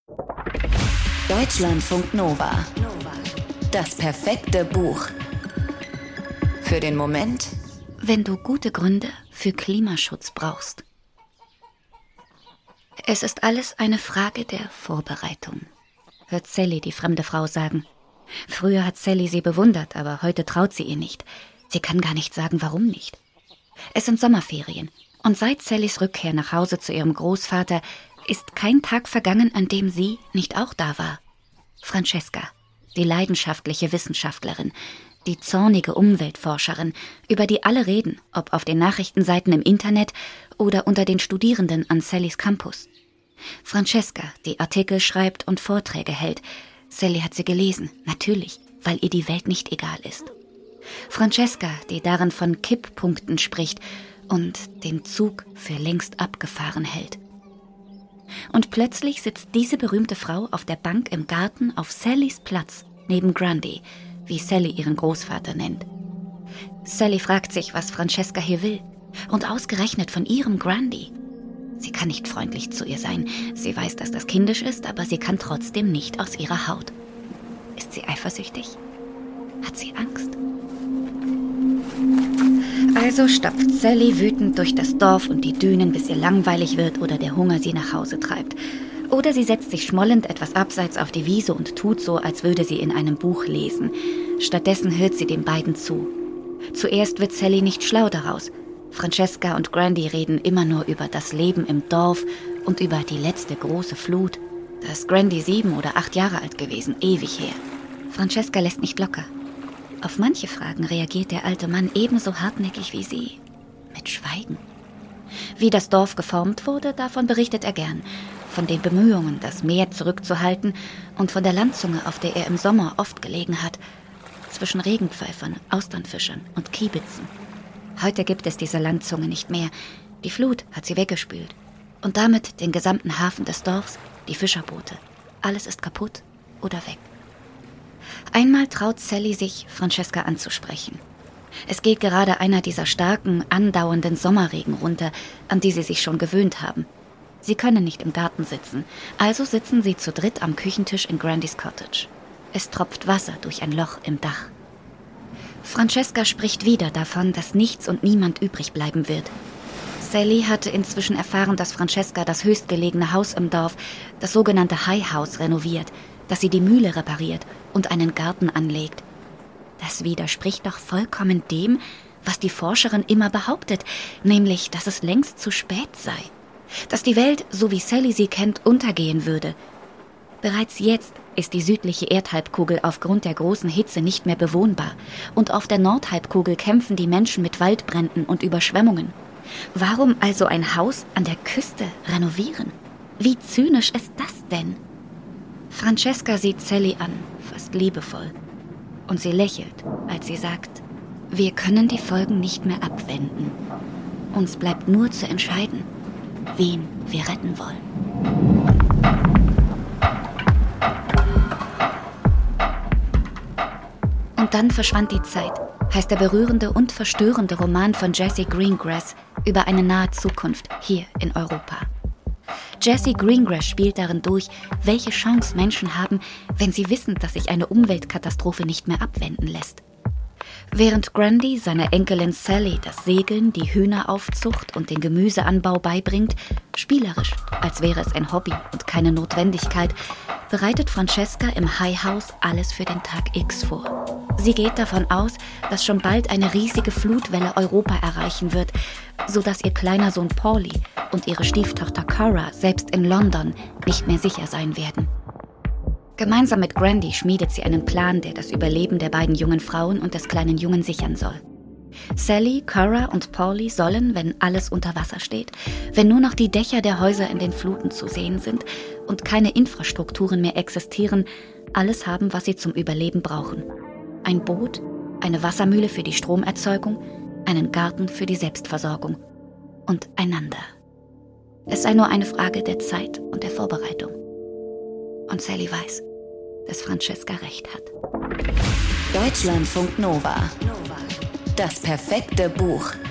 Deutschlandfunk Nova. Das perfekte Buch. Für den Moment, wenn du gute Gründe für Klimaschutz brauchst. Es ist alles eine Frage der Vorbereitung, hört Sally die fremde Frau sagen. Früher hat Sally sie bewundert, aber heute traut sie ihr nicht. Sie kann gar nicht sagen, warum nicht. Es sind Sommerferien und seit Sallys Rückkehr nach Hause zu ihrem Großvater ist kein Tag vergangen, an dem sie nicht auch da war. Francesca, die leidenschaftliche Wissenschaftlerin, die zornige Umweltforscherin, über die alle reden, ob auf den Nachrichtenseiten im Internet oder unter den Studierenden an Sallys Campus. Francesca, die Artikel schreibt und Vorträge hält. Sally hat sie gelesen, natürlich, weil ihr die Welt nicht egal ist. Francesca, die darin von Kipppunkten spricht und den Zug für längst abgefahren hält. Und plötzlich sitzt diese berühmte Frau auf der Bank im Garten auf Sallys Platz, neben Grundy, wie Sally ihren Großvater nennt. Sally fragt sich, was Francesca hier will. Und ausgerechnet von ihrem Grundy. Sie kann nicht freundlich zu ihr sein. Sie weiß, dass das kindisch ist, aber sie kann trotzdem nicht aus ihrer Haut. Ist sie eifersüchtig? Hat sie Angst? Also stapft Sally wütend durch das Dorf und die Dünen, bis ihr langweilig wird oder der Hunger sie nach Hause treibt. Oder sie setzt sich schmollend etwas abseits auf die Wiese und tut so, als würde sie in einem Buch lesen. Stattdessen hört sie den beiden zu. Zuerst wird Sally nicht schlau daraus. Francesca und Grundy reden immer nur über das Leben im Dorf und über die letzte große Flut. Da ist Grundy 7 oder 8 Jahre alt gewesen, ewig her. Francesca lässt nicht locker. Auf manche Fragen reagiert der alte Mann ebenso hartnäckig wie sie. Mit Schweigen. Wie das Dorf geformt wurde, davon berichtet er gern. Von den Bemühungen, das Meer zurückzuhalten und von der Landzunge, auf der er im Sommer oft gelegen hat. Zwischen Regenpfeifern, Austernfischern und Kiebitzen. Heute gibt es diese Landzunge nicht mehr. Die Flut hat sie weggespült. Und damit den gesamten Hafen des Dorfs, die Fischerboote. Alles ist kaputt oder weg. Einmal traut Sally sich, Francesca anzusprechen. Es geht gerade einer dieser starken, andauernden Sommerregen runter, an die sie sich schon gewöhnt haben. Sie können nicht im Garten sitzen, also sitzen sie zu dritt am Küchentisch in Grundys Cottage. Es tropft Wasser durch ein Loch im Dach. Francesca spricht wieder davon, dass nichts und niemand übrig bleiben wird. Sally hatte inzwischen erfahren, dass Francesca das höchstgelegene Haus im Dorf, das sogenannte High House, renoviert, dass sie die Mühle repariert und einen Garten anlegt. Das widerspricht doch vollkommen dem, was die Forscherin immer behauptet, nämlich, dass es längst zu spät sei. Dass die Welt, so wie Sally sie kennt, untergehen würde. Bereits jetzt ist die südliche Erdhalbkugel aufgrund der großen Hitze nicht mehr bewohnbar. Und auf der Nordhalbkugel kämpfen die Menschen mit Waldbränden und Überschwemmungen. Warum also ein Haus an der Küste renovieren? Wie zynisch ist das denn? Francesca sieht Sally an, fast liebevoll. Und sie lächelt, als sie sagt, wir können die Folgen nicht mehr abwenden. Uns bleibt nur zu entscheiden, wen wir retten wollen. Und dann verschwand die Zeit, heißt der berührende und verstörende Roman von Jessie Greengrass über eine nahe Zukunft hier in Europa. Jessie Greengrass spielt darin durch, welche Chance Menschen haben, wenn sie wissen, dass sich eine Umweltkatastrophe nicht mehr abwenden lässt. Während Grundy seiner Enkelin Sally das Segeln, die Hühneraufzucht und den Gemüseanbau beibringt, spielerisch, als wäre es ein Hobby und keine Notwendigkeit, bereitet Francesca im High House alles für den Tag X vor. Sie geht davon aus, dass schon bald eine riesige Flutwelle Europa erreichen wird, sodass ihr kleiner Sohn Paulie und ihre Stieftochter Cora selbst in London nicht mehr sicher sein werden. Gemeinsam mit Grundy schmiedet sie einen Plan, der das Überleben der beiden jungen Frauen und des kleinen Jungen sichern soll. Sally, Cora und Paulie sollen, wenn alles unter Wasser steht, wenn nur noch die Dächer der Häuser in den Fluten zu sehen sind und keine Infrastrukturen mehr existieren, alles haben, was sie zum Überleben brauchen. Ein Boot, eine Wassermühle für die Stromerzeugung, einen Garten für die Selbstversorgung und einander. Es sei nur eine Frage der Zeit und der Vorbereitung. Und Sally weiß, dass Francesca recht hat. Deutschlandfunk Nova. Das perfekte Buch.